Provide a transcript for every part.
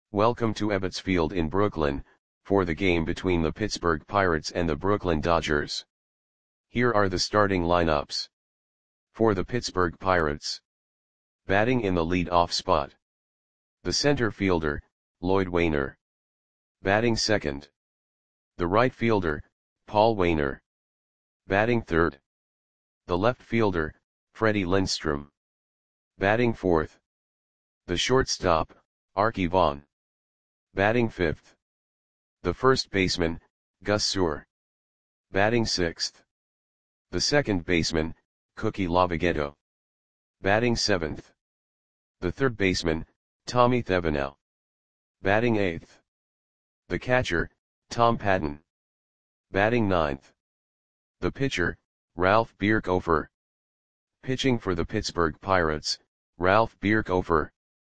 Welcome to Ebbets Field in Brooklyn, for the game between the Pittsburgh Pirates and the Brooklyn Dodgers. Here are the starting lineups. For the Pittsburgh Pirates. Batting in the lead-off spot. The center fielder, Lloyd Waner. Batting second. The right fielder, Paul Waner. Batting third. The left fielder, Freddie Lindstrom. Batting fourth. The shortstop, Arky Vaughan. Batting fifth. The first baseman, Gus Suhr. Batting sixth. The second baseman, Cookie Lavagetto. Batting seventh. The third baseman, Tommy Thevenot. Batting eighth. The catcher, Tom Patton. Batting ninth. The pitcher, Ralph Bierkhofer. Pitching for the Pittsburgh Pirates, Ralph Bierkhofer.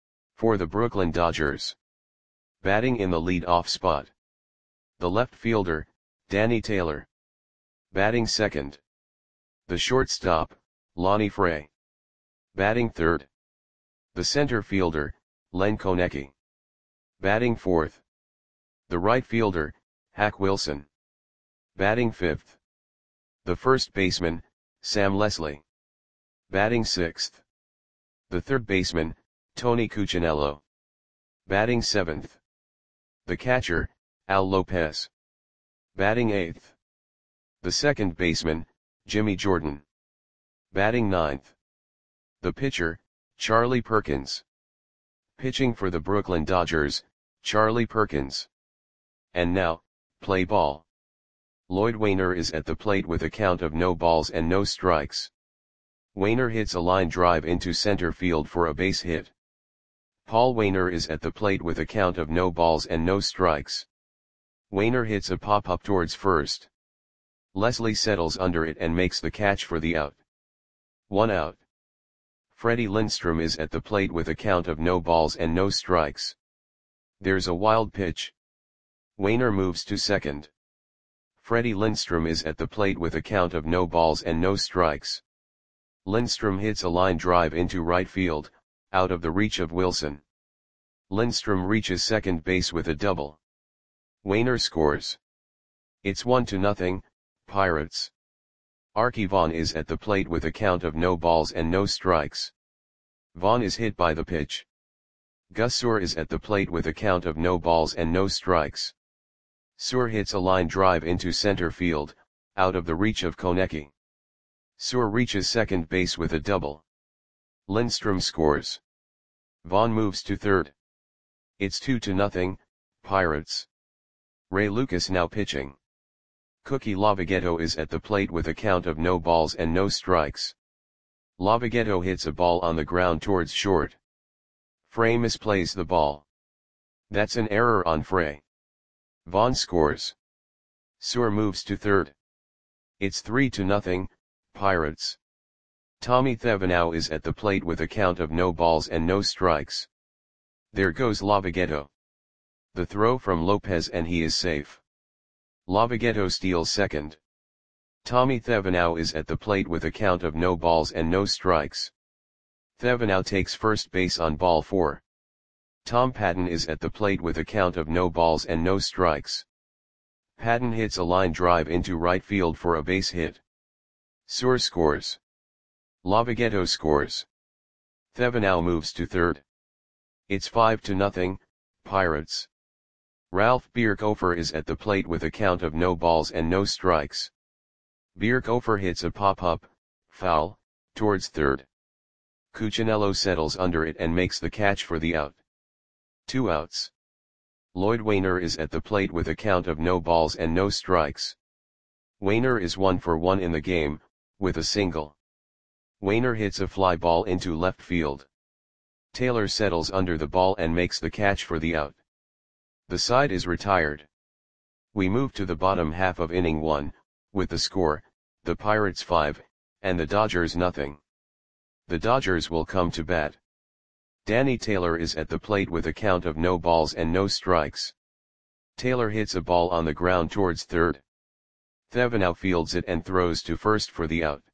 For the Brooklyn Dodgers. Batting in the lead-off spot. The left fielder, Danny Taylor. Batting second. The shortstop, Lonnie Fray. Batting third. The center fielder, Len Konecki. Batting fourth. The right fielder, Hack Wilson. Batting fifth. The first baseman, Sam Leslie. Batting sixth. The third baseman, Tony Cuccinello. Batting seventh. The catcher, Al Lopez. Batting eighth. The second baseman, Jimmy Jordan. Batting ninth. The pitcher, Charlie Perkins. Pitching for the Brooklyn Dodgers, Charlie Perkins. And now, play ball. Lloyd Waner is at the plate with a count of no balls and no strikes. Waner hits a line drive into center field for a base hit. Paul Waner is at the plate with a count of no balls and no strikes. Waner hits a pop-up towards first. Leslie settles under it and makes the catch for the out. 1 out. Freddie Lindstrom is at the plate with a count of no balls and no strikes. There's a wild pitch. Waner moves to second. Freddie Lindstrom is at the plate with a count of no balls and no strikes. Lindstrom hits a line drive into right field, out of the reach of Wilson. Lindstrom reaches second base with a double. Waner scores. It's 1-0, Pirates. Arky Vaughan is at the plate with a count of no balls and no strikes. Vaughan is hit by the pitch. Gus Suhr is at the plate with a count of no balls and no strikes. Suhr hits a line drive into center field, out of the reach of Konecki. Suhr reaches second base with a double. Lindstrom scores. Vaughan moves to third. It's 2-0, Pirates. Ray Lucas now pitching. Cookie Lavagetto is at the plate with a count of no balls and no strikes. Lavagetto hits a ball on the ground towards short. Fray misplays the ball. That's an error on Fray. Vaughan scores. Suhr moves to third. It's 3-0, Pirates. Tommy Thevenot is at the plate with a count of no balls and no strikes. There goes Lavagetto. The throw from Lopez and he is safe. Lavagetto steals second. Tommy Thevenot is at the plate with a count of no balls and no strikes. Thevenot takes first base on ball 4. Tom Patton is at the plate with a count of no balls and no strikes. Patton hits a line drive into right field for a base hit. Suhr scores. Lavagetto scores. Thevenot moves to third. It's 5-0, Pirates. Ralph Bierkhofer is at the plate with a count of no balls and no strikes. Bierkhofer hits a pop-up, foul, towards third. Cuccinello settles under it and makes the catch for the out. 2 outs. Lloyd Waner is at the plate with a count of no balls and no strikes. Waner is 1 for 1 in the game, with a single. Waner hits a fly ball into left field. Taylor settles under the ball and makes the catch for the out. The side is retired. We move to the bottom half of inning 1, with the score, the Pirates 5, and the Dodgers nothing. The Dodgers will come to bat. Danny Taylor is at the plate with a count of no balls and no strikes. Taylor hits a ball on the ground towards third. Thevenot fields it and throws to first for the out.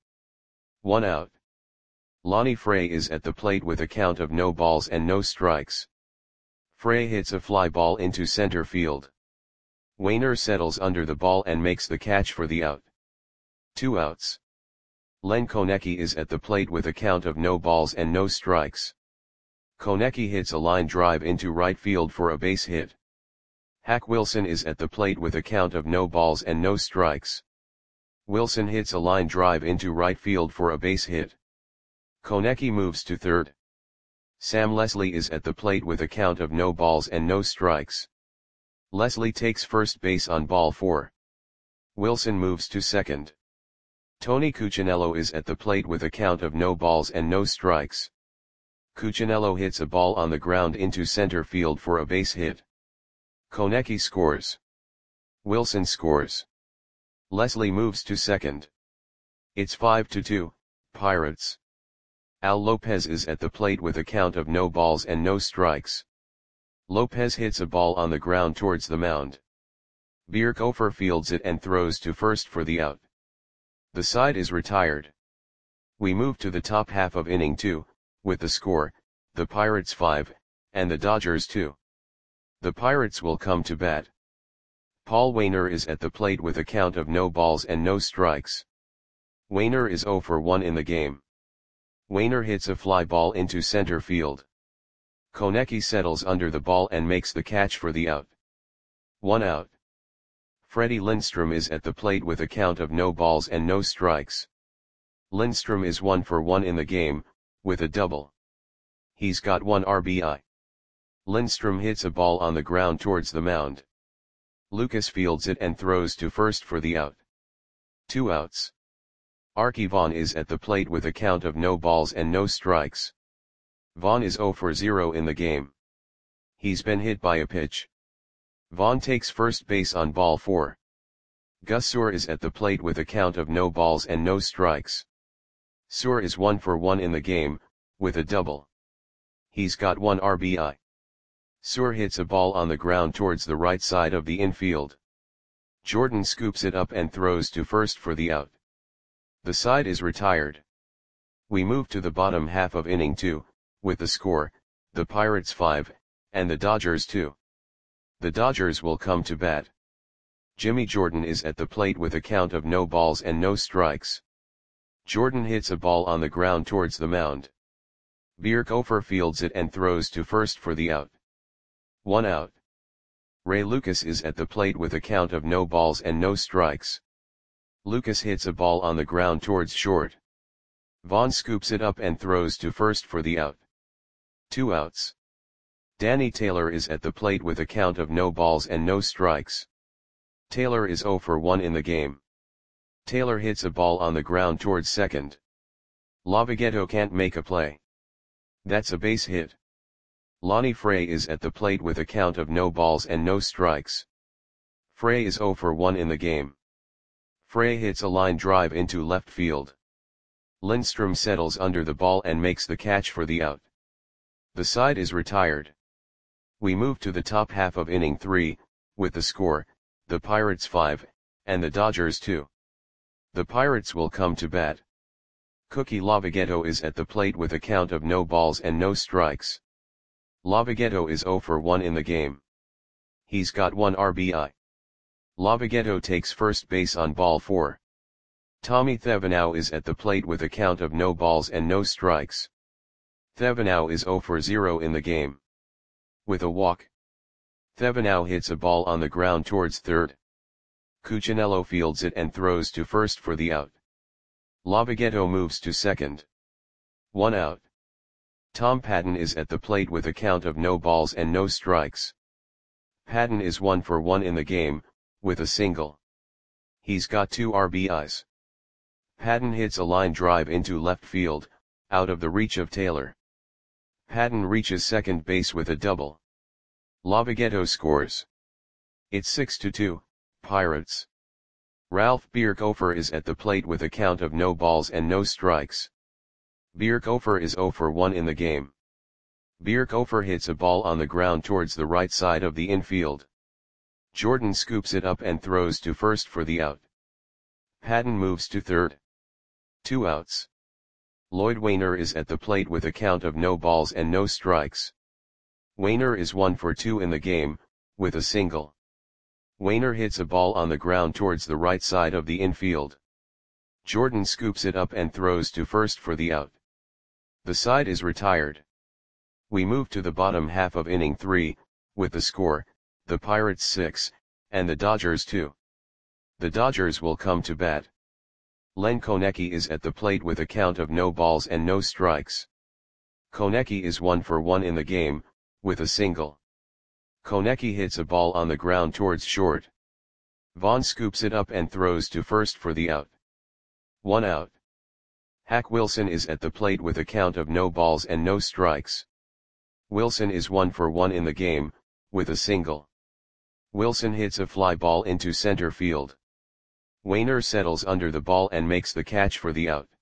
1 out. Lonnie Fray is at the plate with a count of no balls and no strikes. Frey hits a fly ball into center field. Wayner settles under the ball and makes the catch for the out. 2 outs. Len Konecki is at the plate with a count of no balls and no strikes. Konecki hits a line drive into right field for a base hit. Hack Wilson is at the plate with a count of no balls and no strikes. Wilson hits a line drive into right field for a base hit. Konecki moves to third. Sam Leslie is at the plate with a count of no balls and no strikes. Leslie takes first base on ball 4. Wilson moves to second. Tony Cuccinello is at the plate with a count of no balls and no strikes. Cuccinello hits a ball on the ground into center field for a base hit. Konecki scores. Wilson scores. Leslie moves to second. It's 5-2, Pirates. Al Lopez is at the plate with a count of no balls and no strikes. Lopez hits a ball on the ground towards the mound. Bierkofer fields it and throws to first for the out. The side is retired. We move to the top half of inning 2, with the score, the Pirates 5, and the Dodgers 2. The Pirates will come to bat. Paul Waner is at the plate with a count of no balls and no strikes. Waner is 0 for 1 in the game. Waner hits a fly ball into center field. Konecki settles under the ball and makes the catch for the out. 1 out. Freddie Lindstrom is at the plate with a count of no balls and no strikes. Lindstrom is 1 for 1 in the game, with a double. He's got 1 RBI. Lindstrom hits a ball on the ground towards the mound. Lucas fields it and throws to first for the out. 2 outs. Arky Vaughan is at the plate with a count of no balls and no strikes. Vaughan is 0 for 0 in the game. He's been hit by a pitch. Vaughan takes first base on ball 4. Gus Suhr is at the plate with a count of no balls and no strikes. Suhr is 1 for 1 in the game, with a double. He's got 1 RBI. Suhr hits a ball on the ground towards the right side of the infield. Jordan scoops it up and throws to first for the out. The side is retired. We move to the bottom half of inning 2, with the score, the Pirates 5, and the Dodgers 2. The Dodgers will come to bat. Jimmy Jordan is at the plate with a count of no balls and no strikes. Jordan hits a ball on the ground towards the mound. Bierkofer fields it and throws to first for the out. 1 out. Ray Lucas is at the plate with a count of no balls and no strikes. Lucas hits a ball on the ground towards short. Vaughn scoops it up and throws to first for the out. 2 outs. Danny Taylor is at the plate with a count of no balls and no strikes. Taylor is 0 for 1 in the game. Taylor hits a ball on the ground towards second. Lavagetto can't make a play. That's a base hit. Lonnie Frey is at the plate with a count of no balls and no strikes. Frey is 0 for 1 in the game. Frey hits a line drive into left field. Lindstrom settles under the ball and makes the catch for the out. The side is retired. We move to the top half of inning 3, with the score, the Pirates 5, and the Dodgers 2. The Pirates will come to bat. Cookie Lavagetto is at the plate with a count of no balls and no strikes. Lavagetto is 0 for 1 in the game. He's got 1 RBI. Lavagetto takes first base on ball 4. Tommy Thevenot is at the plate with a count of no balls and no strikes. Thevenot is 0 for 0 in the game. With a walk. Thevenot hits a ball on the ground towards third. Cuccinello fields it and throws to first for the out. Lavagetto moves to second. 1 out. Tom Patton is at the plate with a count of no balls and no strikes. Patton is 1 for 1 in the game, with a single. He's got 2 RBIs. Patton hits a line drive into left field, out of the reach of Taylor. Patton reaches second base with a double. Lavagetto scores. It's 6-2, Pirates. Ralph Bierkofer is at the plate with a count of no balls and no strikes. Bierkofer is 0 for 1 in the game. Bierkofer hits a ball on the ground towards the right side of the infield. Jordan scoops it up and throws to first for the out. Patton moves to third. 2 outs. Lloyd Waner is at the plate with a count of no balls and no strikes. Wainer is 1 for 2 in the game, with a single. Wainer hits a ball on the ground towards the right side of the infield. Jordan scoops it up and throws to first for the out. The side is retired. We move to the bottom half of inning 3, with the score, the Pirates 6, and the Dodgers 2. The Dodgers will come to bat. Len Konecki is at the plate with a count of no balls and no strikes. Konecki is 1 for 1 in the game, with a single. Konecki hits a ball on the ground towards short. Vaughn scoops it up and throws to first for the out. 1 out. Hack Wilson is at the plate with a count of no balls and no strikes. Wilson is 1 for 1 in the game, with a single. Wilson hits a fly ball into center field. Wainer settles under the ball and makes the catch for the out.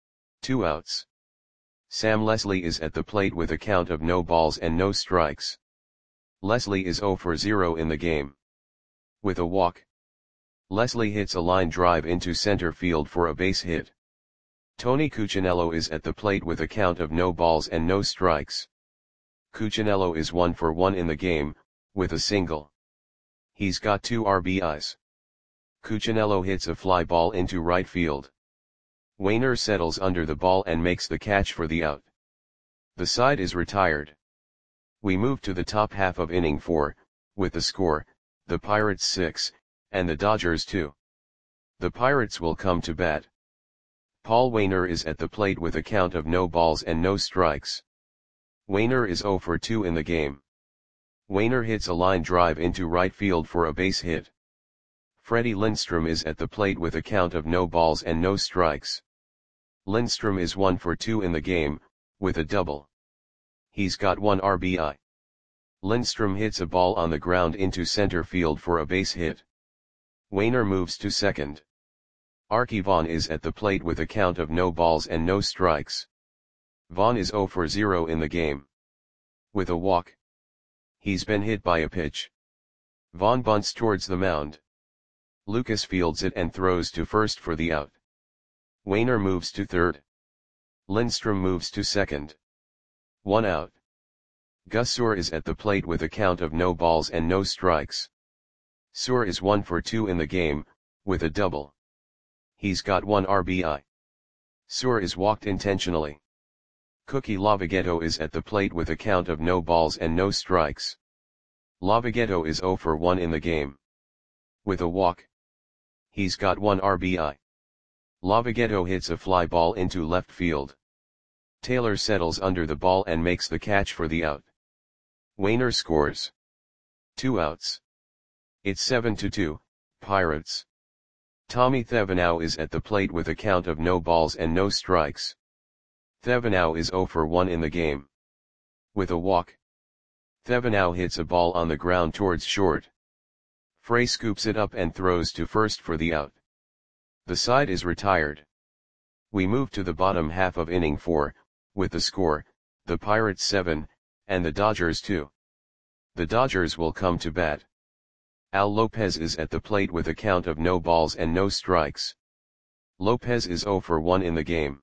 2 outs. Sam Leslie is at the plate with a count of no balls and no strikes. Leslie is 0 for 0 in the game. With a walk. Leslie hits a line drive into center field for a base hit. Tony Cuccinello is at the plate with a count of no balls and no strikes. Cuccinello is 1 for 1 in the game, with a single. He's got 2 RBIs. Cuccinello hits a fly ball into right field. Wainer settles under the ball and makes the catch for the out. The side is retired. We move to the top half of inning 4, with the score, the Pirates 6, and the Dodgers 2. The Pirates will come to bat. Paul Wainer is at the plate with a count of no balls and no strikes. Wainer is 0 for 2 in the game. Wainer hits a line drive into right field for a base hit. Freddie Lindstrom is at the plate with a count of no balls and no strikes. Lindstrom is 1 for 2 in the game, with a double. He's got 1 RBI. Lindstrom hits a ball on the ground into center field for a base hit. Wainer moves to second. Arky Vaughan is at the plate with a count of no balls and no strikes. Vaughan is 0 for 0 in the game. With a walk. He's been hit by a pitch. Vaughan bunts towards the mound. Lucas fields it and throws to first for the out. Wainer moves to third. Lindstrom moves to second. 1 out. Gus Suhr is at the plate with a count of no balls and no strikes. Suhr is 1 for 2 in the game, with a double. He's got 1 RBI. Suhr is walked intentionally. Cookie Lavagetto is at the plate with a count of no balls and no strikes. Lavagetto is 0 for 1 in the game. With a walk. He's got 1 RBI. Lavagetto hits a fly ball into left field. Taylor settles under the ball and makes the catch for the out. Wainer scores. 2 outs. It's 7-2, Pirates. Tommy Thevenot is at the plate with a count of no balls and no strikes. Thevenot is 0 for 1 in the game. With a walk. Thevenot hits a ball on the ground towards short. Frey scoops it up and throws to first for the out. The side is retired. We move to the bottom half of inning 4, with the score, the Pirates 7, and the Dodgers 2. The Dodgers will come to bat. Al Lopez is at the plate with a count of no balls and no strikes. Lopez is 0 for 1 in the game.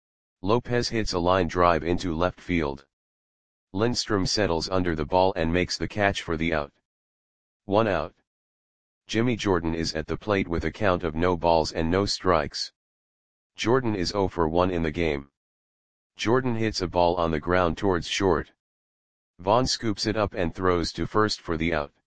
Lopez hits a line drive into left field. Lindstrom settles under the ball and makes the catch for the out. 1 out. Jimmy Jordan is at the plate with a count of no balls and no strikes. Jordan is 0 for 1 in the game. Jordan hits a ball on the ground towards short. Vaughn scoops it up and throws to first for the out.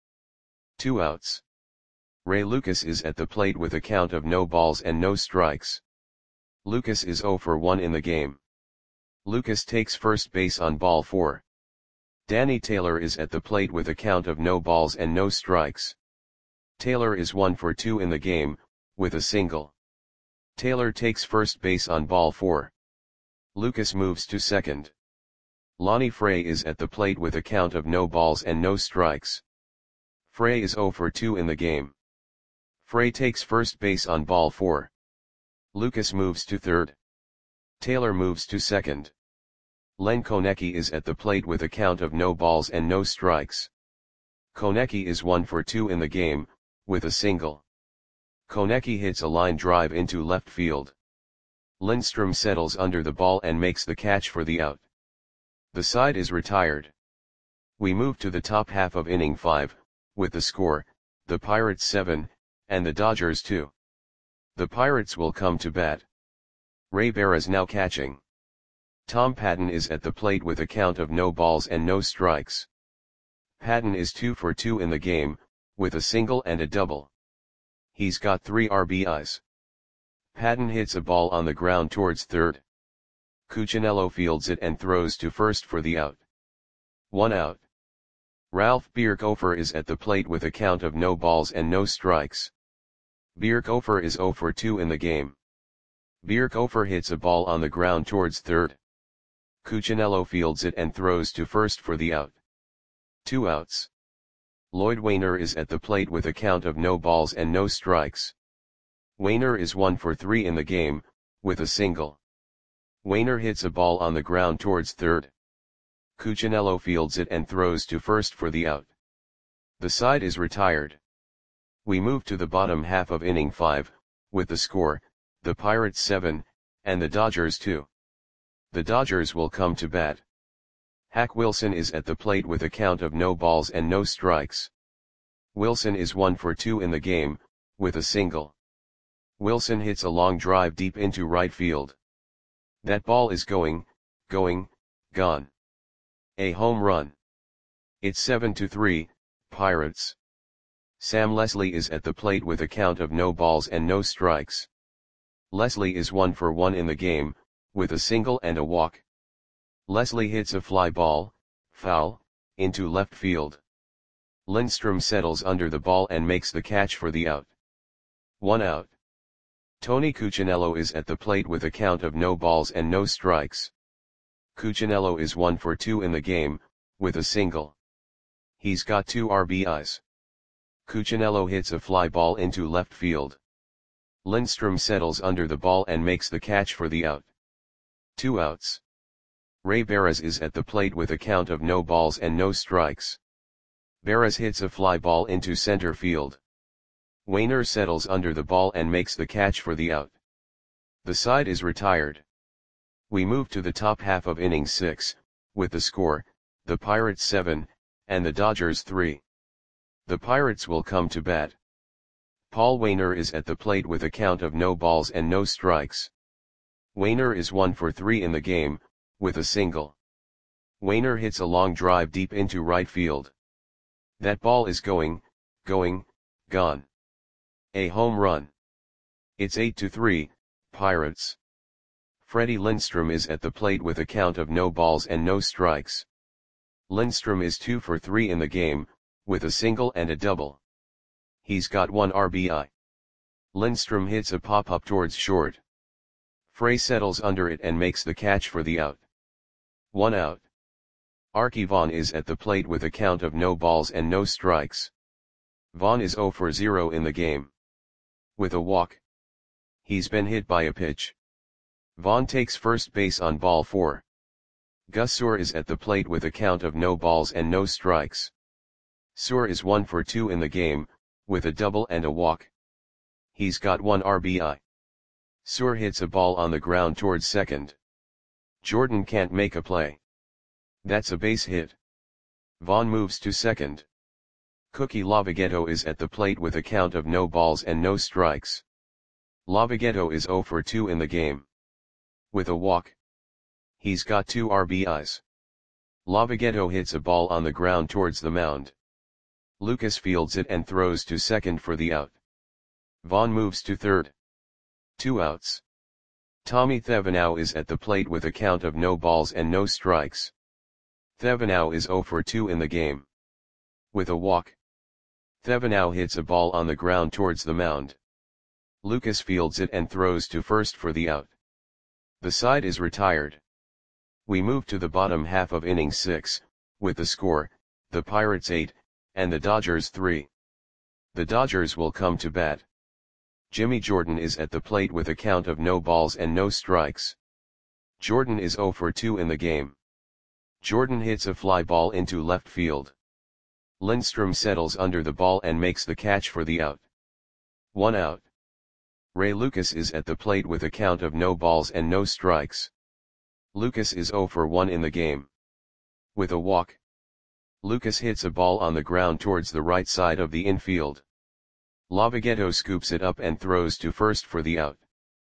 2 outs. Ray Lucas is at the plate with a count of no balls and no strikes. Lucas is 0 for 1 in the game. Lucas takes first base on ball 4. Danny Taylor is at the plate with a count of no balls and no strikes. Taylor is 1 for 2 in the game, with a single. Taylor takes first base on ball 4. Lucas moves to second. Lonnie Frey is at the plate with a count of no balls and no strikes. Frey is 0 for 2 in the game. Frey takes first base on ball 4. Lucas moves to third. Taylor moves to second. Len Konecki is at the plate with a count of no balls and no strikes. Konecki is 1 for 2 in the game, with a single. Konecki hits a line drive into left field. Lindstrom settles under the ball and makes the catch for the out. The side is retired. We move to the top half of inning 5, with the score, the Pirates 7, and the Dodgers 2. The Pirates will come to bat. Ray Barras now catching. Tom Patton is at the plate with a count of no balls and no strikes. Patton is 2 for 2 in the game, with a single and a double. He's got 3 RBIs. Patton hits a ball on the ground towards third. Cuccinello fields it and throws to first for the out. 1 out. Ralph Bierkhofer is at the plate with a count of no balls and no strikes. Bierkhofer is 0 for 2 in the game. Bierkhofer hits a ball on the ground towards third. Cuccinello fields it and throws to first for the out. 2 outs. Lloyd Wainer is at the plate with a count of no balls and no strikes. Wainer is 1 for 3 in the game, with a single. Wainer hits a ball on the ground towards third. Cuccinello fields it and throws to first for the out. The side is retired. We move to the bottom half of inning 5, with the score, the Pirates 7, and the Dodgers 2. The Dodgers will come to bat. Hack Wilson is at the plate with a count of no balls and no strikes. Wilson is 1 for 2 in the game, with a single. Wilson hits a long drive deep into right field. That ball is going, gone. A home run. It's 7-3, Pirates. Sam Leslie is at the plate with a count of no balls and no strikes. Leslie is 1 for 1 in the game, with a single and a walk. Leslie hits a fly ball, foul, into left field. Lindstrom settles under the ball and makes the catch for the out. 1 out. Tony Cuccinello is at the plate with a count of no balls and no strikes. Cuccinello is 1 for 2 in the game, with a single. He's got 2 RBIs. Cuccinello hits a fly ball into left field. Lindstrom settles under the ball and makes the catch for the out. 2 outs. Ray Barras is at the plate with a count of no balls and no strikes. Barras hits a fly ball into center field. Wainer settles under the ball and makes the catch for the out. The side is retired. We move to the top half of inning 6, with the score, the Pirates 7, and the Dodgers 3. The Pirates will come to bat. Paul Wainer is at the plate with a count of no balls and no strikes. Wainer is 1 for 3 in the game, with a single. Wainer hits a long drive deep into right field. That ball is going, gone. A home run. It's 8-3, Pirates. Freddie Lindstrom is at the plate with a count of no balls and no strikes. Lindstrom is 2 for 3 in the game, with a single and a double. He's got 1 RBI. Lindstrom hits a pop-up towards short. Frey settles under it and makes the catch for the out. 1 out. Arky Vaughan is at the plate with a count of no balls and no strikes. Vaughan is 0 for 0 in the game. With a walk. He's been hit by a pitch. Vaughan takes first base on ball 4. Gus Suhr is at the plate with a count of no balls and no strikes. Suhr is 1 for 2 in the game, with a double and a walk. He's got 1 RBI. Suhr hits a ball on the ground towards second. Jordan can't make a play. That's a base hit. Vaughan moves to second. Cookie Lavagetto is at the plate with a count of no balls and no strikes. Lavagetto is 0 for 2 in the game. With a walk. He's got 2 RBIs. Lavagetto hits a ball on the ground towards the mound. Lucas fields it and throws to second for the out. Vaughan moves to third. 2 outs. Tommy Thevenot is at the plate with a count of no balls and no strikes. Thevenot is 0 for 2 in the game. With a walk. Thevenot hits a ball on the ground towards the mound. Lucas fields it and throws to first for the out. The side is retired. We move to the bottom half of inning 6, with the score, the Pirates 8, and the Dodgers 3. The Dodgers will come to bat. Jimmy Jordan is at the plate with a count of no balls and no strikes. Jordan is 0 for 2 in the game. Jordan hits a fly ball into left field. Lindstrom settles under the ball and makes the catch for the out. 1 out. Ray Lucas is at the plate with a count of no balls and no strikes. Lucas is 0 for 1 in the game. With a walk. Lucas hits a ball on the ground towards the right side of the infield. Lavagetto scoops it up and throws to first for the out.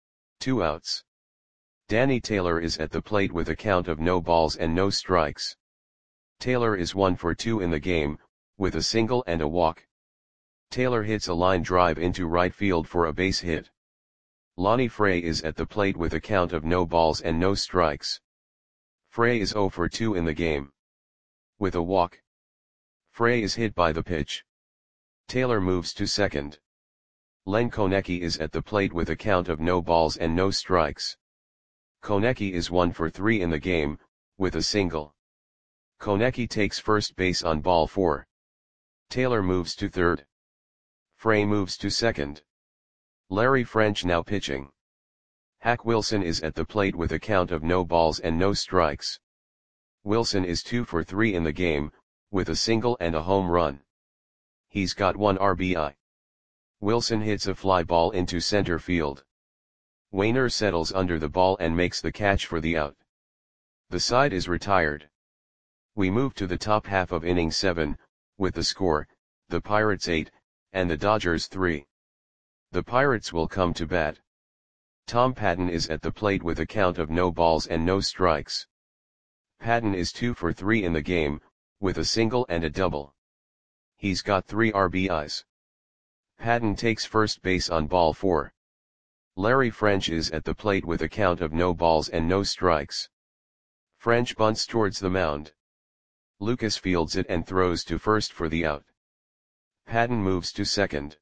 2 outs. Danny Taylor is at the plate with a count of no balls and no strikes. Taylor is 1 for 2 in the game, with a single and a walk. Taylor hits a line drive into right field for a base hit. Lonnie Frey is at the plate with a count of no balls and no strikes. Frey is 0 for 2 in the game. With a walk. Frey is hit by the pitch. Taylor moves to second. Len Konecki is at the plate with a count of no balls and no strikes. Konecki is 1 for 3 in the game, with a single. Konecki takes first base on ball 4. Taylor moves to third. Frey moves to second. Larry French now pitching. Hack Wilson is at the plate with a count of no balls and no strikes. Wilson is 2 for 3 in the game, with a single and a home run. He's got 1 RBI. Wilson hits a fly ball into center field. Wainer settles under the ball and makes the catch for the out. The side is retired. We move to the top half of inning 7, with the score, the Pirates 8, and the Dodgers 3. The Pirates will come to bat. Tom Patton is at the plate with a count of no balls and no strikes. Patton is 2 for 3 in the game, with a single and a double. He's got 3 RBIs. Patton takes first base on ball 4. Larry French is at the plate with a count of no balls and no strikes. French bunts towards the mound. Lucas fields it and throws to first for the out. Patton moves to second.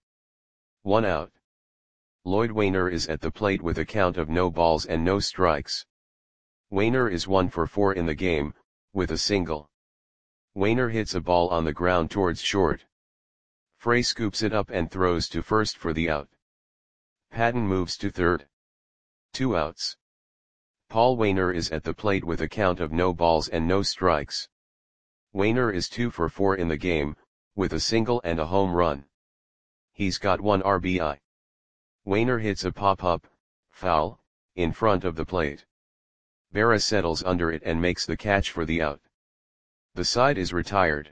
1 out. Lloyd Wainer is at the plate with a count of no balls and no strikes. Wainer is 1 for 4 in the game, with a single. Wainer hits a ball on the ground towards short. Frey scoops it up and throws to first for the out. Patton moves to third. 2 outs. Paul Wainer is at the plate with a count of no balls and no strikes. Wainer is 2 for 4 in the game, with a single and a home run. He's got 1 RBI. Wainer hits a pop-up, foul, in front of the plate. Berra settles under it and makes the catch for the out. The side is retired.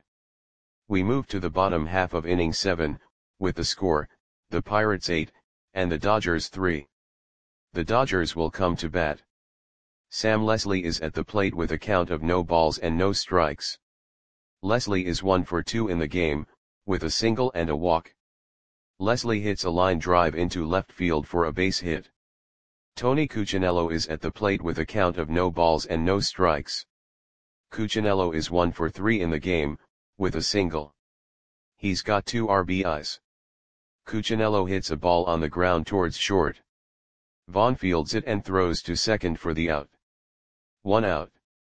We move to the bottom half of inning 7, with the score, the Pirates 8, and the Dodgers 3. The Dodgers will come to bat. Sam Leslie is at the plate with a count of no balls and no strikes. Leslie is 1 for 2 in the game, with a single and a walk. Leslie hits a line drive into left field for a base hit. Tony Cuccinello is at the plate with a count of no balls and no strikes. Cuccinello is 1 for 3 in the game, with a single. He's got 2 RBIs. Cuccinello hits a ball on the ground towards short. Vaughn fields it and throws to second for the out. 1 out.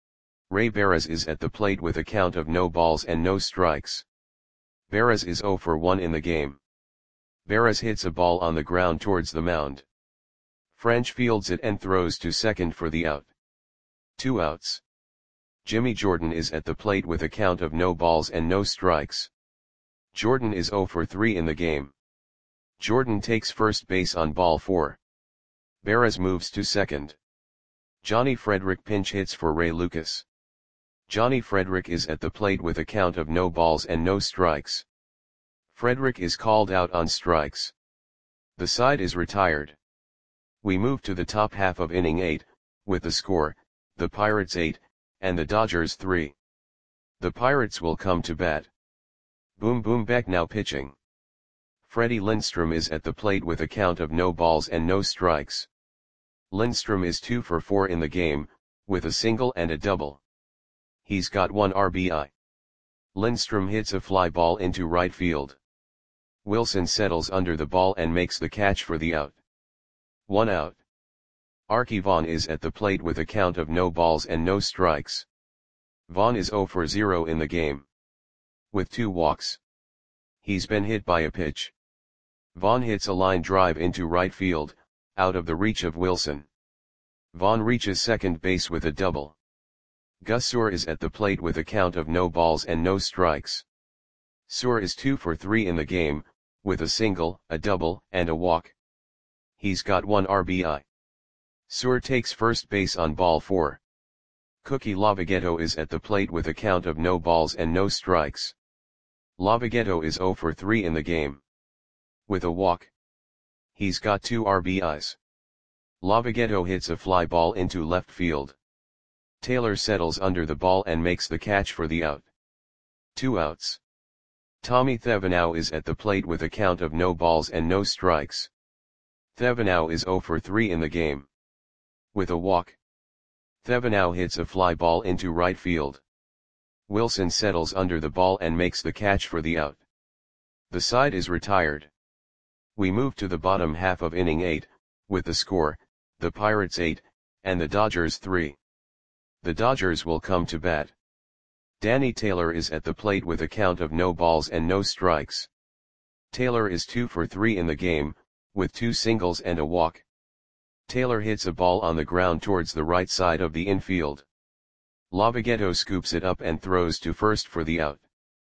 Ray Berres is at the plate with a count of no balls and no strikes. Berres is 0 for 1 in the game. Berres hits a ball on the ground towards the mound. French fields it and throws to second for the out. 2 outs. Jimmy Jordan is at the plate with a count of no balls and no strikes. Jordan is 0 for 3 in the game. Jordan takes first base on ball 4. Berres moves to second. Johnny Frederick pinch hits for Ray Lucas. Johnny Frederick is at the plate with a count of no balls and no strikes. Frederick is called out on strikes. The side is retired. We move to the top half of inning 8, with the score, the Pirates 8, and the Dodgers 3. The Pirates will come to bat. Boom Boom Beck now pitching. Freddie Lindstrom is at the plate with a count of no balls and no strikes. Lindstrom is 2 for 4 in the game, with a single and a double. He's got 1 RBI. Lindstrom hits a fly ball into right field. Wilson settles under the ball and makes the catch for the out. 1 out. Archie Vaughn is at the plate with a count of no balls and no strikes. Vaughn is 0 for 0 in the game. With 2 walks. He's been hit by a pitch. Vaughn hits a line drive into right field, out of the reach of Wilson. Vaughn reaches second base with a double. Gus Suhr is at the plate with a count of no balls and no strikes. Suhr is 2 for 3 in the game, with a single, a double, and a walk. He's got 1 RBI. Suhr takes first base on ball 4. Cookie Lavagetto is at the plate with a count of no balls and no strikes. Lavagetto is 0 for 3 in the game. With a walk. He's got 2 RBIs. Lavagetto hits a fly ball into left field. Taylor settles under the ball and makes the catch for the out. 2 outs. Tommy Thevenot is at the plate with a count of no balls and no strikes. Thevenot is 0 for 3 in the game. With a walk. Thevenot hits a fly ball into right field. Wilson settles under the ball and makes the catch for the out. The side is retired. We move to the bottom half of inning 8, with the score, the Pirates 8, and the Dodgers 3. The Dodgers will come to bat. Danny Taylor is at the plate with a count of no balls and no strikes. Taylor is 2 for 3 in the game, with 2 singles and a walk. Taylor hits a ball on the ground towards the right side of the infield. Lavagetto scoops it up and throws to first for the out.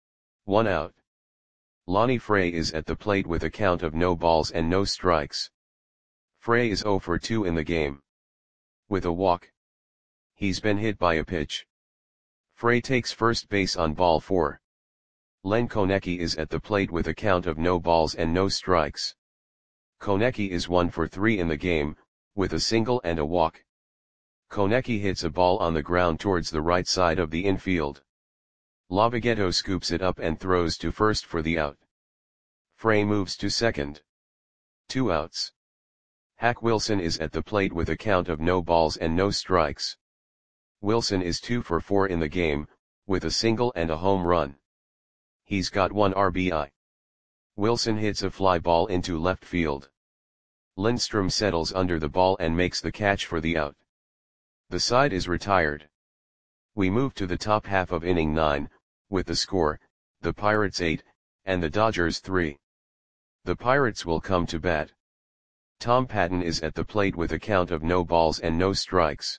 1 out. Lonnie Frey is at the plate with a count of no balls and no strikes. Frey is 0 for 2 in the game. With a walk. He's been hit by a pitch. Frey takes first base on ball 4. Len Konecki is at the plate with a count of no balls and no strikes. Konecki is 1 for 3 in the game, with a single and a walk. Konecki hits a ball on the ground towards the right side of the infield. Lavagetto scoops it up and throws to first for the out. Frey moves to second. 2 outs. Hack Wilson is at the plate with a count of no balls and no strikes. Wilson is 2 for 4 in the game, with a single and a home run. He's got 1 RBI. Wilson hits a fly ball into left field. Lindstrom settles under the ball and makes the catch for the out. The side is retired. We move to the top half of inning 9, with the score, the Pirates 8, and the Dodgers 3. The Pirates will come to bat. Tom Patton is at the plate with a count of no balls and no strikes.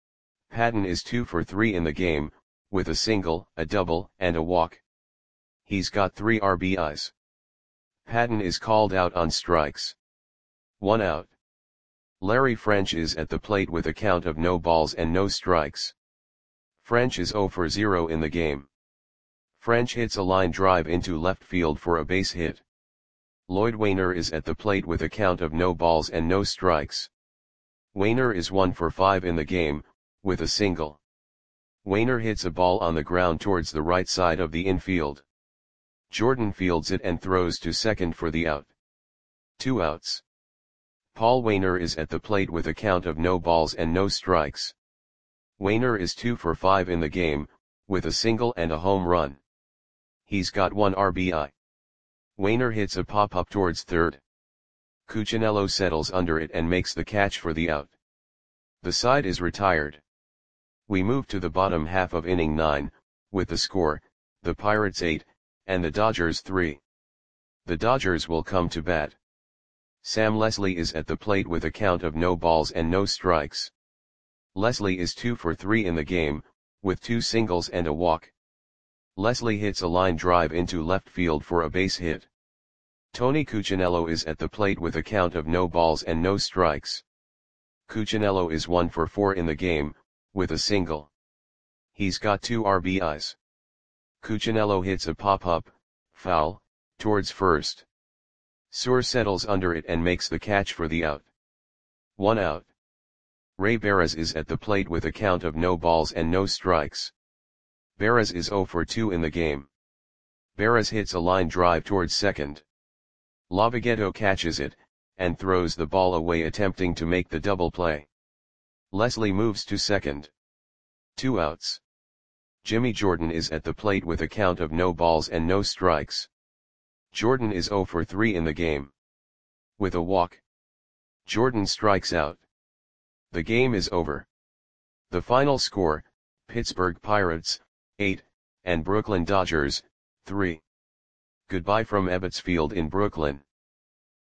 Patton is 2 for 3 in the game, with a single, a double, and a walk. He's got 3 RBIs. Patton is called out on strikes. 1 out. Larry French is at the plate with a count of no balls and no strikes. French is 0 for 0 in the game. French hits a line drive into left field for a base hit. Lloyd Wainer is at the plate with a count of no balls and no strikes. Wainer is 1 for 5 in the game, with a single. Wainer hits a ball on the ground towards the right side of the infield. Jordan fields it and throws to second for the out. 2 outs. Paul Wainer is at the plate with a count of no balls and no strikes. Wainer is 2 for 5 in the game, with a single and a home run. He's got 1 RBI. Wainer hits a pop-up towards third. Cuccinello settles under it and makes the catch for the out. The side is retired. We move to the bottom half of inning 9, with the score, the Pirates 8, and the Dodgers 3. The Dodgers will come to bat. Sam Leslie is at the plate with a count of no balls and no strikes. Leslie is 2 for 3 in the game, with 2 singles and a walk. Leslie hits a line drive into left field for a base hit. Tony Cuccinello is at the plate with a count of no balls and no strikes. Cuccinello is 1 for 4 in the game, with a single. He's got 2 RBIs. Cuccinello hits a pop-up, foul, towards first. Suhr settles under it and makes the catch for the out. 1 out. Ray Berres is at the plate with a count of no balls and no strikes. Berres is 0 for 2 in the game. Berres hits a line drive towards second. Lavagetto catches it, and throws the ball away attempting to make the double play. Leslie moves to second. 2 outs. Jimmy Jordan is at the plate with a count of no balls and no strikes. Jordan is 0 for 3 in the game. With a walk. Jordan strikes out. The game is over. The final score, Pittsburgh Pirates, 8, and Brooklyn Dodgers, 3. Goodbye from Ebbets Field in Brooklyn.